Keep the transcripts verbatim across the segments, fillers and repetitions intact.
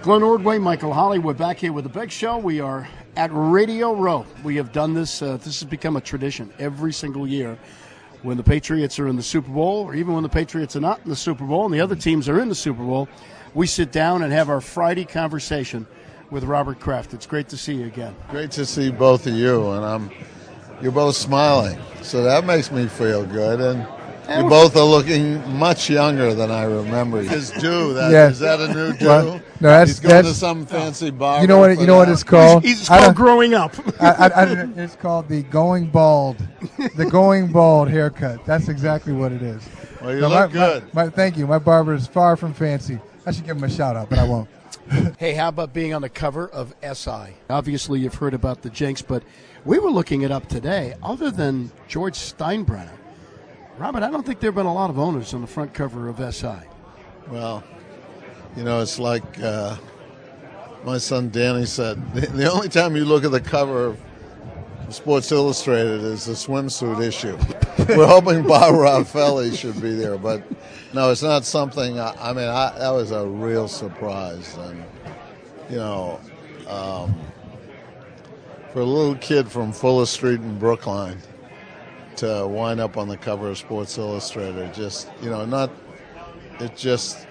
Glenn Ordway, Michael Holly, we're back here with the Big Show. We are at Radio Row. We have done this. Uh, this has become a tradition every single year. When the Patriots are in the Super Bowl, or even when the Patriots are not in the Super Bowl and the other teams are in the Super Bowl, we sit down and have our Friday conversation with Robert Kraft. It's great to see you again. Great to see both of you, and I'm, you're both smiling, so that makes me feel good. And you both are looking much younger than I remember. Is do that? Yeah. Is that a new do? Well, no, that's, He's going that's, to some fancy bar. You know what? You know what it's called? It's called growing up. I, I, I, it's called the going bald, the going bald haircut. That's exactly what it is. Well, you no, look my, good. My, my, thank you. My barber is far from fancy. I should give him a shout out, but I won't. Hey, how about being on the cover of S I? Obviously, you've heard about the Jinx, but we were looking it up today. Other than George Steinbrenner, Robert, I don't think there have been a lot of owners on the front cover of S I. Well, you know, it's like uh, my son Danny said, the, the only time you look at the cover of Sports Illustrated is the swimsuit issue. We're hoping Bob Raffelli should be there, but no, it's not something. I, I mean, I, that was a real surprise, and you know, um, for a little kid from Fuller Street in Brookline to wind up on the cover of Sports Illustrated, just you know, not it's just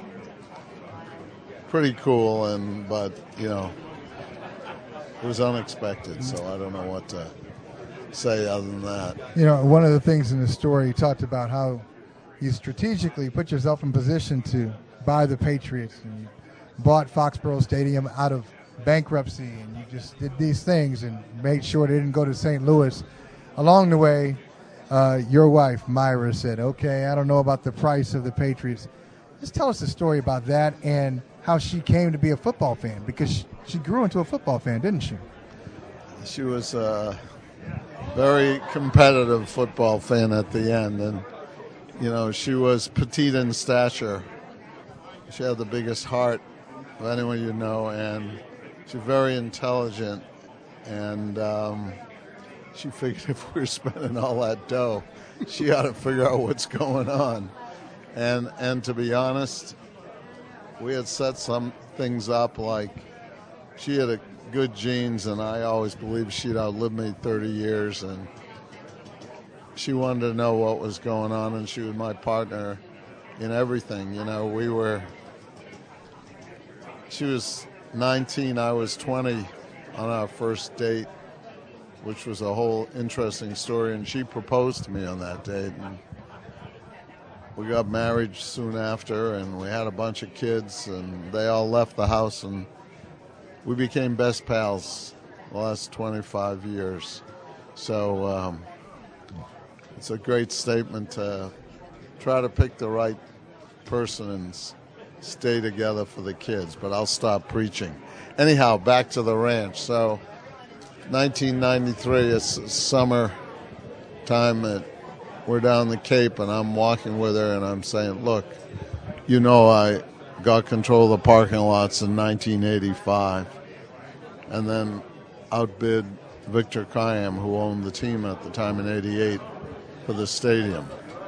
pretty cool, and but you know, it was unexpected, so I don't know what to say other than that. You know, one of the things in the story, he talked about how you strategically put yourself in position to buy the Patriots, and you bought Foxborough Stadium out of bankruptcy, and you just did these things and made sure they didn't go to Saint Louis. Along the way, uh, your wife, Myra, said, okay, I don't know about the price of the Patriots. Just tell us the story about that and how she came to be a football fan, because she, she grew into a football fan, didn't she? She was a very competitive football fan at the end, and you know, she was petite in stature. She had the biggest heart of anyone you know, and she's very intelligent, and um, she figured if we were spending all that dough, she ought to figure out what's going on. And and to be honest, we had set some things up, like she had a good genes, and I always believed she'd outlive me thirty years, and she wanted to know what was going on, and she was my partner in everything. You know, we were, she was nineteen, I was twenty on our first date, which was a whole interesting story, and she proposed to me on that date, and we got married soon after, and we had a bunch of kids, and they all left the house, and we became best pals the last twenty-five years. So um, it's a great statement to try to pick the right person and s- stay together for the kids, but I'll stop preaching. Anyhow, back to the ranch. So nineteen ninety-three, it's summer time at we're down the Cape, and I'm walking with her, and I'm saying, look, you know I got control of the parking lots in nineteen eighty-five, and then outbid Victor Kiam, who owned the team at the time in eighty-eight, for the stadium.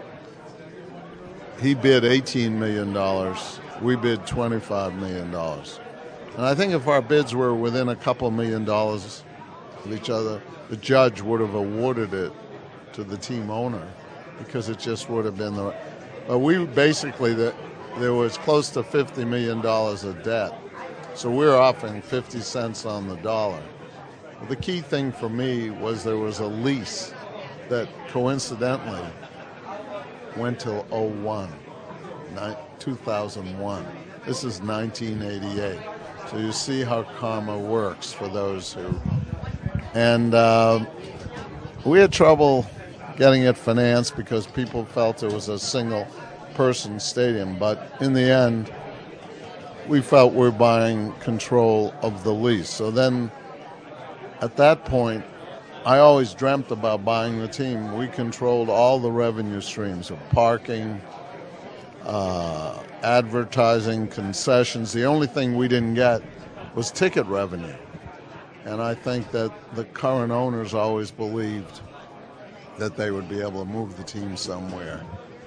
He bid eighteen million dollars. We bid twenty-five million dollars. And I think if our bids were within a couple million dollars of each other, the judge would have awarded it to the team owner, because it just would have been the. But we basically, the, there was close to fifty million dollars of debt, so we were offering fifty cents on the dollar. But the key thing for me was there was a lease that coincidentally went till oh one, two thousand one. This is nineteen eighty-eight. So you see how karma works for those who. And uh, we had trouble getting it financed because people felt it was a single person stadium, but in the end we felt we're buying control of the lease. So then at that point I always dreamt about buying the team. We controlled all the revenue streams of parking, uh, advertising, concessions. The only thing we didn't get was ticket revenue, and I think that the current owners always believed that they would be able to move the team somewhere.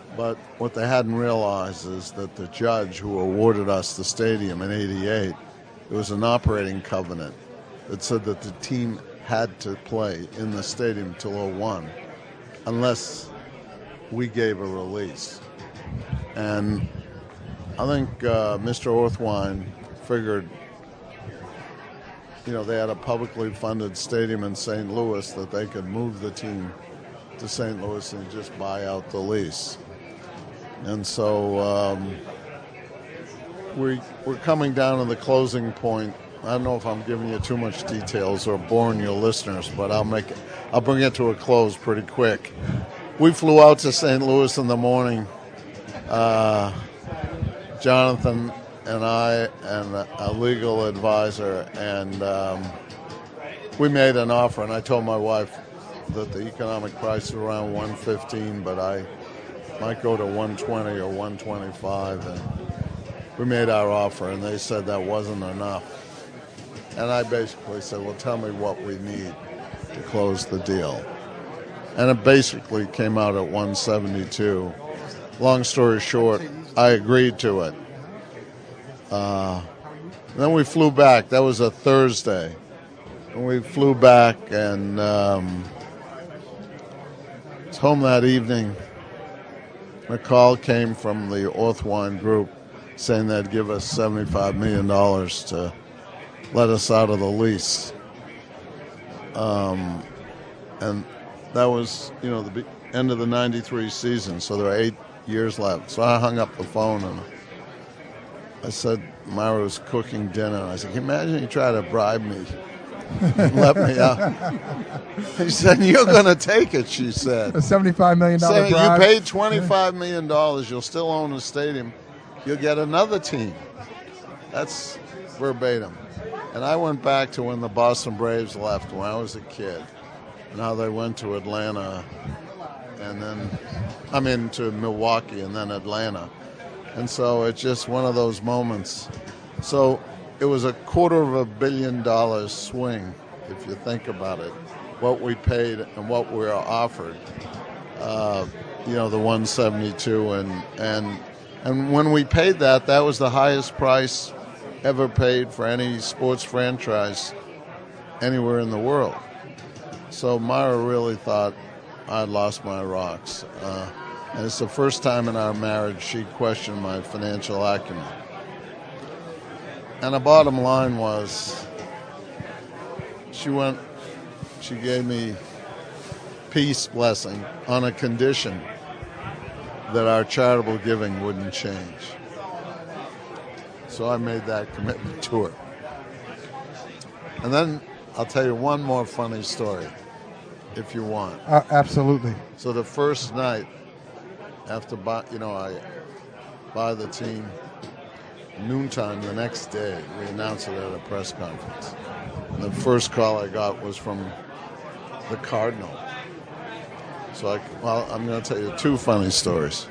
But what they hadn't realized is that the judge who awarded us the stadium in eighty-eight, it was an operating covenant that said that the team had to play in the stadium till oh one unless we gave a release. And I think uh, Mister Orthwein figured, you know, they had a publicly funded stadium in Saint Louis that they could move the team to Saint Louis and just buy out the lease. And so um, we, we're coming down to the closing point. I don't know if I'm giving you too much details or boring your listeners, but I'll make it, I'll bring it to a close pretty quick. We flew out to Saint Louis in the morning. Uh, Jonathan and I and a legal advisor, and um, we made an offer, and I told my wife that the economic price is around one fifteen, but I might go to one twenty or one twenty-five, and we made our offer, and they said that wasn't enough. And I basically said, well, tell me what we need to close the deal. And it basically came out at one seventy-two. Long story short, I agreed to it. Uh, then we flew back. That was a Thursday. And we flew back, and um, I was home that evening. A call came from the Orthwein Group saying they'd give us seventy-five million dollars to let us out of the lease. Um, and that was, you know, the be- end of the ninety-three season, so there were eight years left. So I hung up the phone, and I said, Myra was cooking dinner. I said, can you imagine you try to bribe me and let me out? She said, you're going to take it, she said. A seventy-five million dollars so bribe. You paid twenty-five million dollars. You'll still own the stadium. You'll get another team. That's verbatim. And I went back to when the Boston Braves left when I was a kid, and how they went to Atlanta, and then, I mean, to Milwaukee and then Atlanta. And so it's just one of those moments. So it was a quarter of a billion dollars swing, if you think about it, what we paid and what we were offered. Uh, you know, the one seventy-two, and and and when we paid that, that was the highest price ever paid for any sports franchise anywhere in the world. So Myra really thought I'd lost my rocks. Uh, and it's the first time in our marriage she questioned my financial acumen. And the bottom line was, she went, she gave me peace blessing on a condition that our charitable giving wouldn't change. So I made that commitment to her. And then I'll tell you one more funny story, if you want. Uh, absolutely. So the first night, after buy, you know, I buy the team, noontime the next day, we announced it at a press conference. And the first call I got was from the Cardinal. So I, well, I'm going to tell you two funny stories.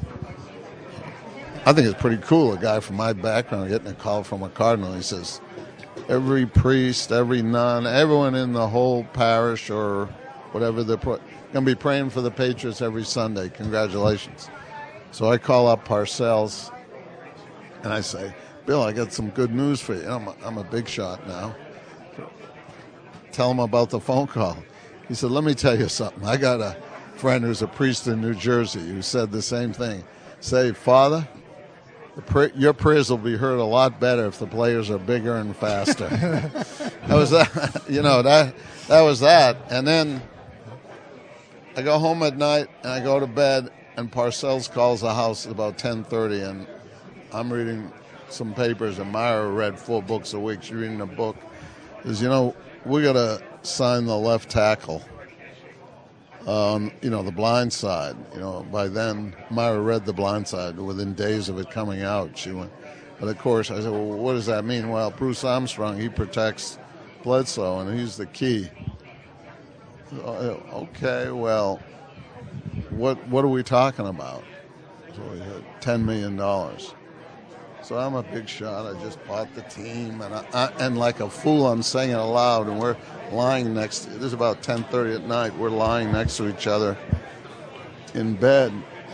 I think it's pretty cool, a guy from my background getting a call from a cardinal. He says, every priest, every nun, everyone in the whole parish or whatever, they're pro- going to be praying for the Patriots every Sunday. Congratulations. So I call up Parcells, and I say, Bill, I got some good news for you. I'm a, I'm a big shot now. Tell him about the phone call. He said, let me tell you something. I got a friend who's a priest in New Jersey who said the same thing. Say, Father, your prayers will be heard a lot better if the players are bigger and faster. That was that, you know, that that was that. And then I go home at night and I go to bed, and Parcells calls the house at about ten thirty, and I'm reading some papers, and Myra read four books a week. She's reading a book. Says, you know, we got to sign the left tackle. Um, you know, The Blind Side. You know, by then, Myra read The Blind Side. Within days of it coming out, she went. But of course, I said, well, what does that mean? Well, Bruce Armstrong, he protects Bledsoe, and he's the key. So, okay, well, what what are we talking about? So we had ten million dollars. So I'm a big shot. I just bought the team, and I, I, and like a fool, I'm saying it aloud, and we're lying next. It is about ten thirty at night. We're lying next to each other in bed,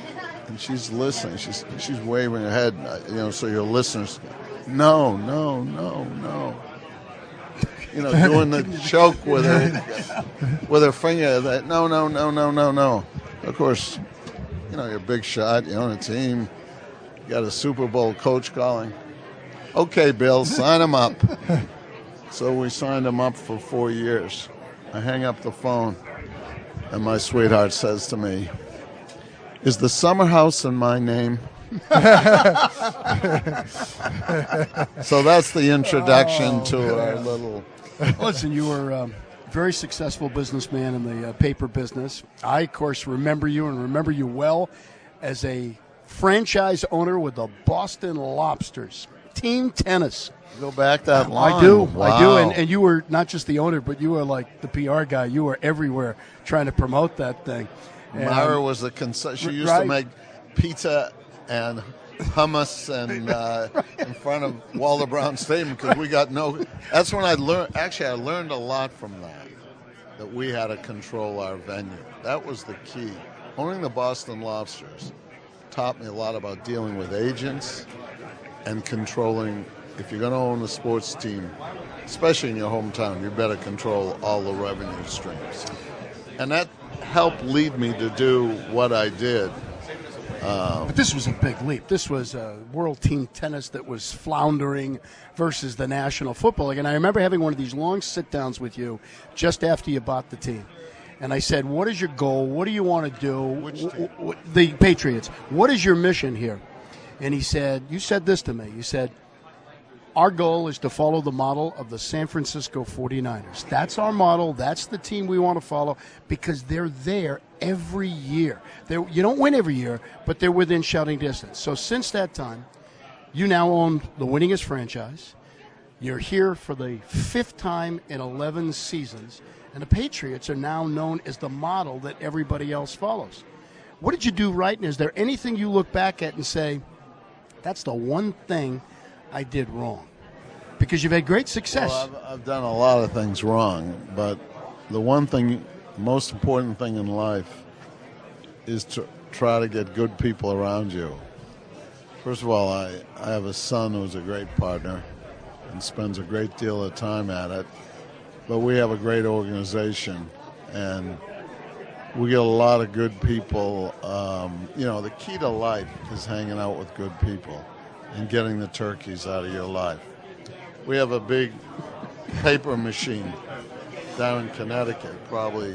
And she's listening. She's she's waving her head, you know, so your listeners, no, no, no, no. You know, doing the choke with her with her finger. That no, no, no, no, no, no. Of course, you know, you're a big shot. You're on a team. You got a Super Bowl coach calling. Okay, Bill, sign him up. So we signed him up for four years. I hang up the phone, and my sweetheart says to me, "Is the summer house in my name?" So that's the introduction oh, to our little... Listen, you were a um, very successful businessman in the uh, paper business. I, of course, remember you and remember you well as a franchise owner with the Boston Lobsters. Team tennis. Go back that long. I do. Wow. I do. And, and you were not just the owner, but you were like the P R guy. You were everywhere trying to promote that thing. And, Myra was the cons- She used right. to make pizza and hummus and uh, right. in front of Walter Brown Stadium because we got no. That's when I learned. Actually, I learned a lot from that. That we had to control our venue. That was the key. Owning the Boston Lobsters taught me a lot about dealing with agents and controlling. If you're going to own a sports team, especially in your hometown, you better control all the revenue streams. And that helped lead me to do what I did. Uh, but this was a big leap. This was a world team tennis that was floundering versus the National Football League. And I remember having one of these long sit-downs with you just after you bought the team. And I said, what is your goal? What do you want to do? Which team? The Patriots. What is your mission here? And he said, you said this to me. You said, our goal is to follow the model of the San Francisco forty-niners. That's our model. That's the team we want to follow because they're there every year. They're, you don't win every year, but they're within shouting distance. So since that time, you now own the winningest franchise. You're here for the fifth time in eleven seasons, and the Patriots are now known as the model that everybody else follows. What did you do right, and is there anything you look back at and say, that's the one thing I did wrong? Because you've had great success. Well, I've, I've done a lot of things wrong, but the one thing, most important thing in life is to try to get good people around you. First of all, I, I have a son who's a great partner and spends a great deal of time at it, but we have a great organization, and we get a lot of good people. Um, you know, the key to life is hanging out with good people and getting the turkeys out of your life. We have a big paper machine down in Connecticut. Probably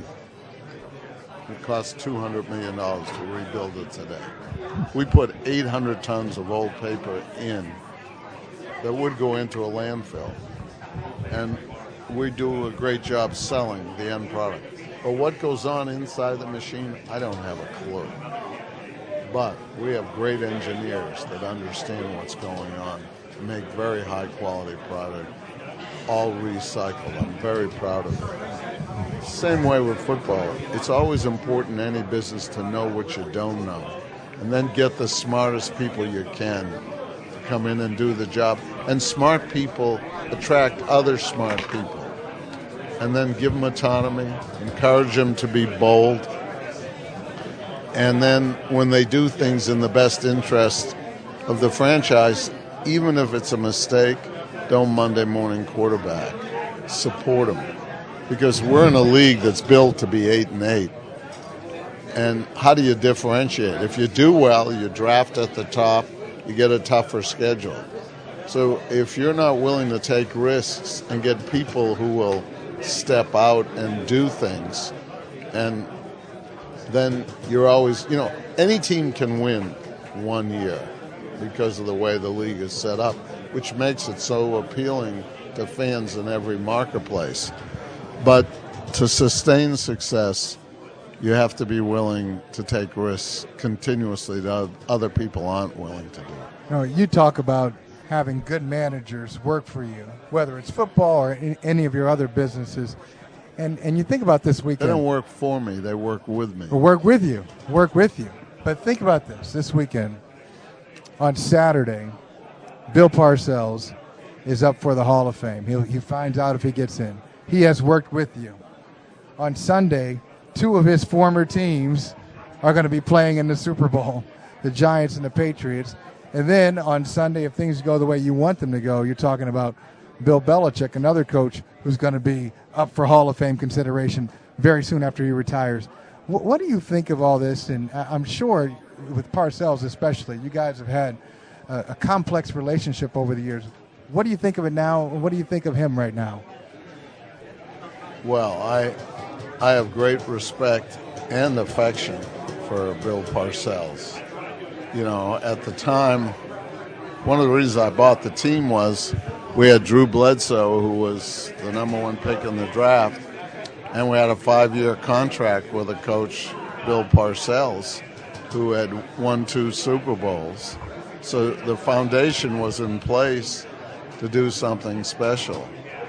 it costs two hundred million dollars to rebuild it today. We put eight hundred tons of old paper in that would go into a landfill. And we do a great job selling the end product. But what goes on inside the machine, I don't have a clue. But we have great engineers that understand what's going on and make very high quality product, all recycled. I'm very proud of it. Same way with football. It's always important in any business to know what you don't know and then get the smartest people you can to come in and do the job. And smart people attract other smart people. And then give them autonomy, encourage them to be bold. And then when they do things in the best interest of the franchise, even if it's a mistake, don't Monday morning quarterback. Support them. Because we're in a league that's built to be eight and eight. And how do you differentiate? If you do well, you draft at the top, you get a tougher schedule. So if you're not willing to take risks and get people who will step out and do things, and then you're always, you know, any team can win one year because of the way the league is set up, which makes it so appealing to fans in every marketplace. But to sustain success, you have to be willing to take risks continuously that other people aren't willing to do. You know, you talk about having good managers work for you, whether it's football or any of your other businesses. And and you think about this weekend. They don't work for me. They work with me. Or work with you. Work with you. But think about this. This weekend, on Saturday, Bill Parcells is up for the Hall of Fame. He'll, he finds out if he gets in. He has worked with you. On Sunday, two of his former teams are going to be playing in the Super Bowl. the Giants and the Patriots. And then on Sunday, if things go the way you want them to go, you're talking about Bill Belichick, another coach who's going to be up for Hall of Fame consideration very soon after he retires. What, what do you think of all this? And I'm sure with Parcells especially, you guys have had a, a complex relationship over the years. What do you think of it now? What do you think of him right now? Well, I I have great respect and affection for Bill Parcells. You know, at the time, one of the reasons I bought the team was we had Drew Bledsoe, who was the number one pick in the draft, and we had a five-year contract with a coach, Bill Parcells, who had won two Super Bowls. So the foundation was in place to do something special.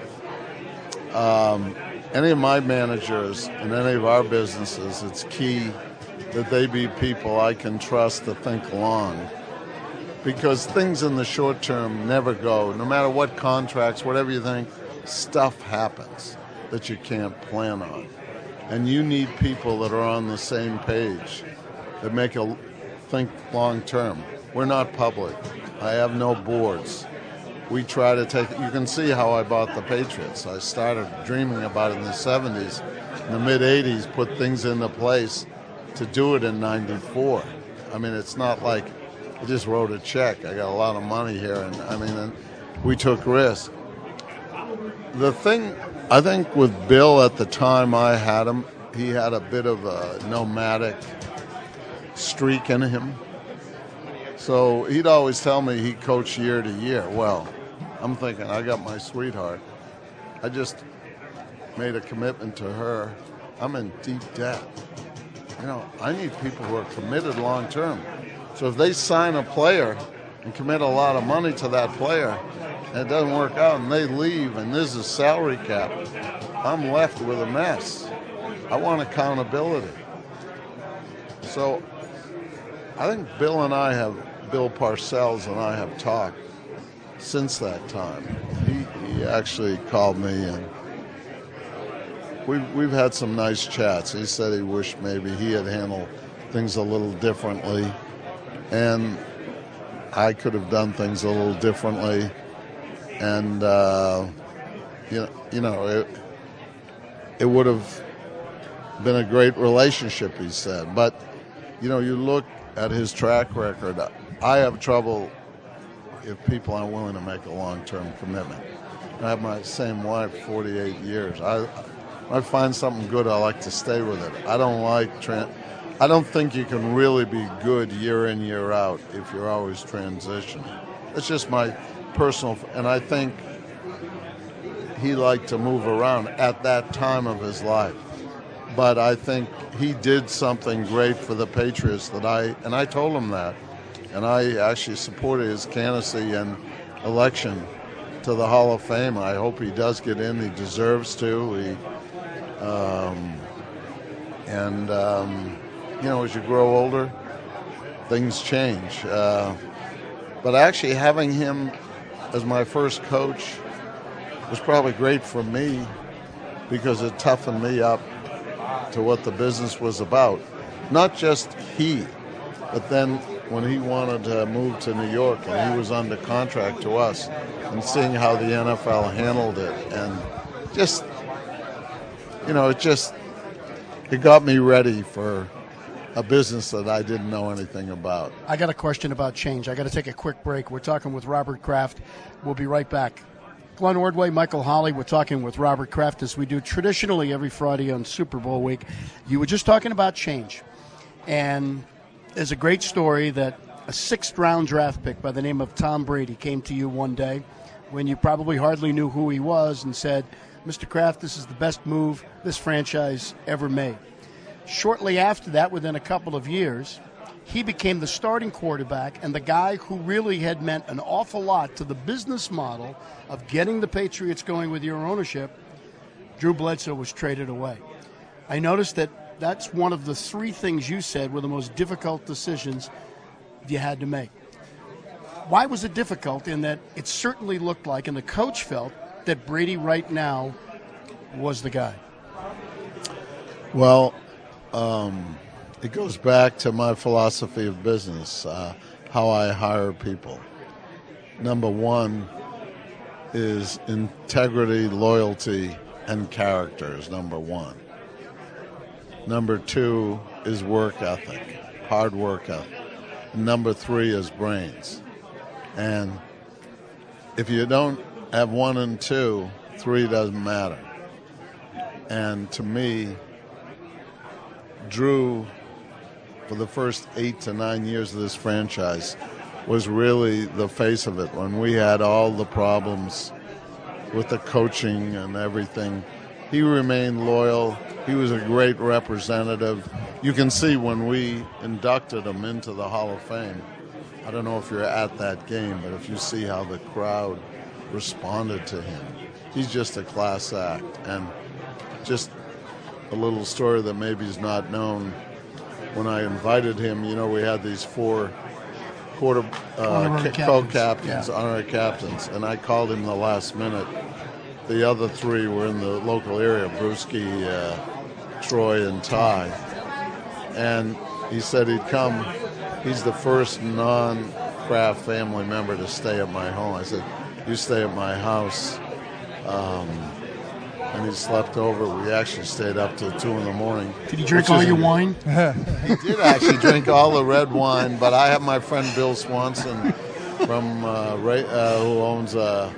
Um, any of my managers in any of our businesses, it's key that they be people I can trust to think long. Because things in the short term never go. No matter what contracts, whatever you think, stuff happens that you can't plan on. And you need people that are on the same page, that make a think long term. We're not public. I have no boards. We try to take, you can see how I bought the Patriots. I started dreaming about it in the seventies. In the mid eighties, put things into place to do it in ninety-four. I mean, it's not like I just wrote a check. I got a lot of money here, and I mean, and we took risks. The thing, I think with Bill at the time I had him, he had a bit of a nomadic streak in him. So he'd always tell me he coached year to year. Well, I'm thinking, I got my sweetheart. I just made a commitment to her. I'm in deep debt. You know, I need people who are committed long term. So if they sign a player and commit a lot of money to that player, and it doesn't work out, and they leave, and there's a salary cap, I'm left with a mess. I want accountability. So I think Bill and I have, Bill Parcells and I have talked since that time. He, he actually called me, and we've, we've had some nice chats. He said he wished maybe he had handled things a little differently, and I could have done things a little differently. And, uh, you know, you know it, it would have been a great relationship, he said. But, you know, you look at his track record, I have trouble if people aren't willing to make a long-term commitment. I have my same wife, forty-eight years. I, I find something good, I like to stay with it. I don't like, tra- I don't think you can really be good year in, year out if you're always transitioning. That's just my personal, and I think he liked to move around at that time of his life. But I think he did something great for the Patriots that I, and I told him that. And I actually supported his candidacy and election to the Hall of Fame. I hope he does get in. He deserves to. He, um, and, um, you know, as you grow older, things change. Uh, but actually having him as my first coach was probably great for me because it toughened me up to what the business was about. Not just he, but then when he wanted to move to New York and he was under contract to us, and seeing how the N F L handled it, and just, you know, it just, it got me ready for a business that I didn't know anything about. I got a question about change. I got to take a quick break. We're talking with Robert Kraft. We'll be right back. Glenn Ordway, Michael Holley, we're talking with Robert Kraft as we do traditionally every Friday on Super Bowl week. You were just talking about change. And there's a great story that a sixth-round draft pick by the name of Tom Brady came to you one day when you probably hardly knew who he was and said, Mister Kraft, this is the best move this franchise ever made. Shortly after that, within a couple of years, he became the starting quarterback and the guy who really had meant an awful lot to the business model of getting the Patriots going with your ownership. Drew Bledsoe was traded away. I noticed that that's one of the three things you said were the most difficult decisions you had to make. Why was it difficult? In that it certainly looked like, and the coach felt, that Brady right now was the guy. Well, um, It goes back to my philosophy of business, uh, how I hire people. Number one is integrity, loyalty, and character is number one. Number two is work ethic, hard work ethic. And number three is brains. And if you don't have one and two, three doesn't matter. And to me, Drew, for the first eight to nine years of this franchise, was really the face of it. When we had all the problems with the coaching and everything, he remained loyal. He was a great representative. You can see when we inducted him into the Hall of Fame, I don't know if you're at that game, but if you see how the crowd responded to him, he's just a class act. And just a little story that maybe is not known. When I invited him, you know, we had these four quarter uh, ca- co-captains, yeah. honorary captains, and I called him the last minute. The other three were in the local area, Brewski, uh, Troy, and Ty. And he said he'd come. He's the first non-Kraft family member to stay at my home. I said, you stay at my house. Um, and he slept over. We actually stayed up till two in the morning. Did he drink all your wine? He did actually drink all the red wine, but I have my friend Bill Swanson from uh, Ray, uh, who owns a,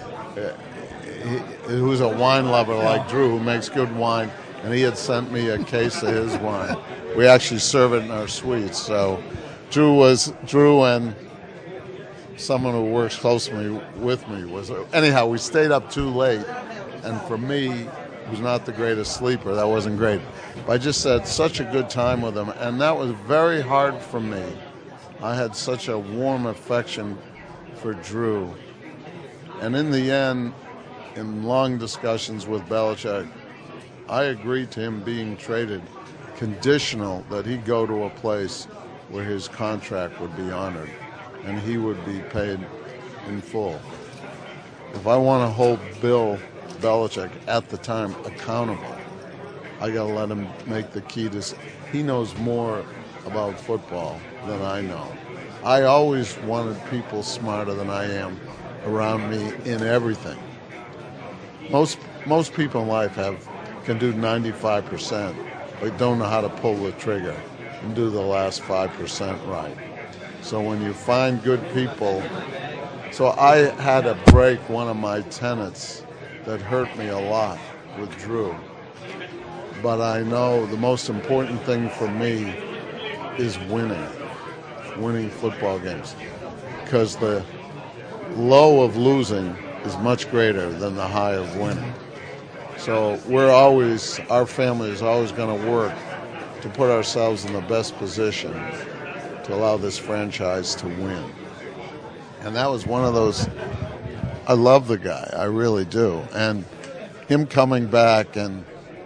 he, who's a wine lover like Drew, who makes good wine, and he had sent me a case of his wine. We actually serve it in our suites. So Drew was Drew and someone who works closely with me was anyhow. We stayed up too late. And for me, who's not the greatest sleeper, that wasn't great. But I just had such a good time with him, and that was very hard for me. I had such a warm affection for Drew. And in the end, in long discussions with Belichick, I agreed to him being traded, conditional that he go to a place where his contract would be honored and he would be paid in full. If I want to hold Bill Belichick at the time accountable, I got to let him make the key to. He knows more about football than I know. I always wanted people smarter than I am around me in everything. Most most people in life have can do ninety-five percent, but don't know how to pull the trigger and do the last five percent right. So when you find good people, so I had to break one of my tenets that hurt me a lot with Drew. But I know the most important thing for me is winning, winning football games. Because the low of losing is much greater than the high of winning. So we're always, our family is always going to work to put ourselves in the best position to allow this franchise to win. And that was one of those. I love the guy, I really do. And him coming back and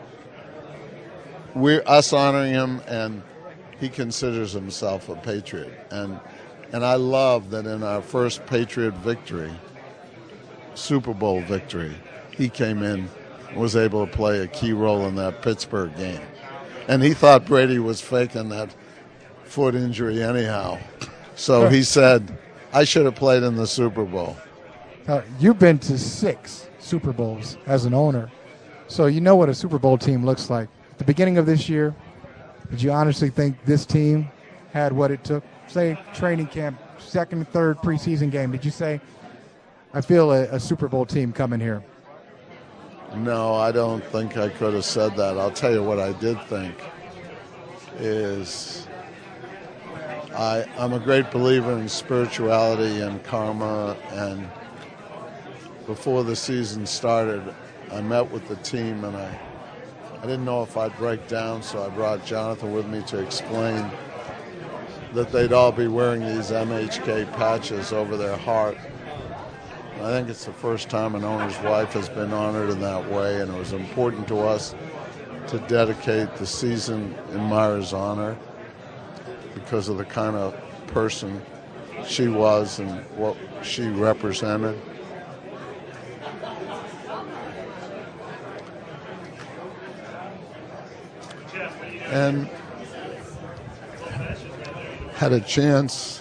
we're us honoring him, and he considers himself a Patriot. And and I love that in our first Patriot victory, Super Bowl victory, he came in and was able to play a key role in that Pittsburgh game. And he thought Brady was faking that foot injury anyhow. So he said, I should have played in the Super Bowl. Uh, you've been to six Super Bowls as an owner, so you know what a Super Bowl team looks like. At the beginning of this year, did you honestly think this team had what it took? Say training camp, second, third preseason game, did you say, I feel a, a Super Bowl team coming here? No, I don't think I could have said that. I'll tell you what I did think is I, I'm a great believer in spirituality and karma, and before the season started, I met with the team, and I I didn't know if I'd break down, so I brought Jonathan with me to explain that they'd all be wearing these M H K patches over their heart. I think it's the first time an owner's wife has been honored in that way, and it was important to us to dedicate the season in Myra's honor because of the kind of person she was and what she represented. And had a chance.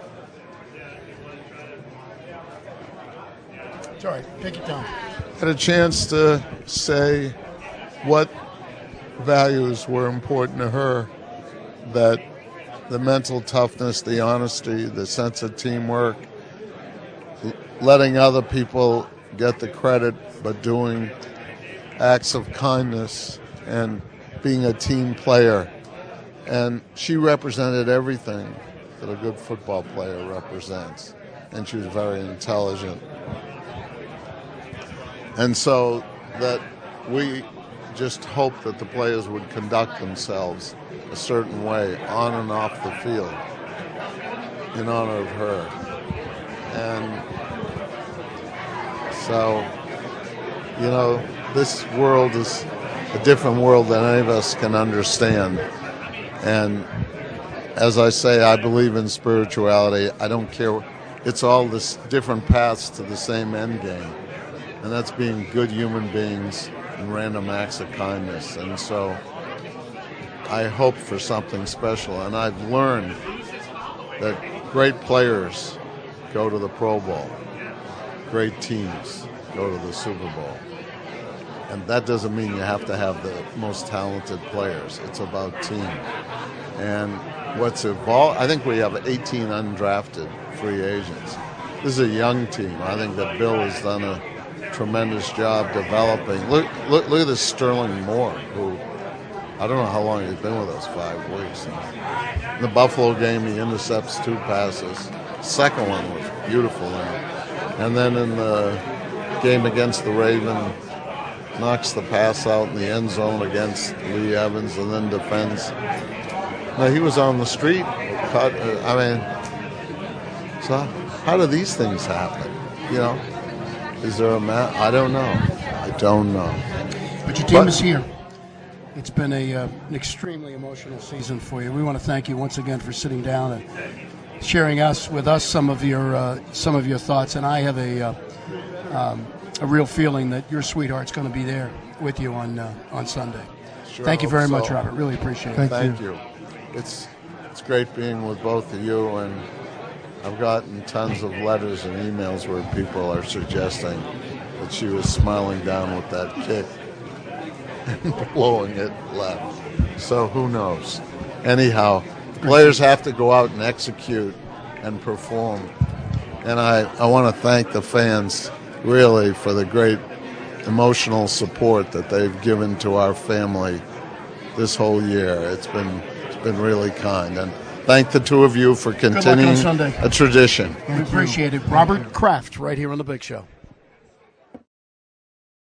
It's all right. Take it down. Had a chance to say what values were important to her, that the mental toughness, the honesty, the sense of teamwork, letting other people get the credit, but doing acts of kindness and being a team player. And she represented everything that a good football player represents. And she was very intelligent. And so that we just hoped that the players would conduct themselves a certain way on and off the field in honor of her. And so, you know, this world is a different world than any of us can understand. And as I say, I believe in spirituality. I don't care. It's all this different paths to the same end game. And that's being good human beings and random acts of kindness. And so I hope for something special. And I've learned that great players go to the Pro Bowl. Great teams go to the Super Bowl. And that doesn't mean you have to have the most talented players. It's about team. And what's evolved, I think we have eighteen undrafted free agents. This is a young team. I think that Bill has done a tremendous job developing. Look, look, look at this Sterling Moore, who I don't know how long he's been with us, five weeks. In the Buffalo game, he intercepts two passes. Second one was beautiful. And then in the game against the Ravens, knocks the pass out in the end zone against Lee Evans and then defends. Now, he was on the street. Cut, I mean, so how do these things happen? You know, is there a map? I don't know. I don't know. But your team but, is here. It's been a uh, an extremely emotional season for you. We want to thank you once again for sitting down and sharing us with us some of your uh, some of your thoughts. And I have a uh, um, a real feeling that your sweetheart's going to be there with you on uh, on Sunday. Sure, thank you very so. much, Robert. Really appreciate Thank it. Thank you. you. It's it's great being with both of you, and I've gotten tons of letters and emails where people are suggesting that she was smiling down with that kick and blowing it left. So who knows? Anyhow, players have to go out and execute and perform. And I, I want to thank the fans really for the great emotional support that they've given to our family this whole year. It's been it's been really kind. And thank the two of you for continuing Sunday. a tradition. We appreciate it. Robert Kraft right here on The Big Show.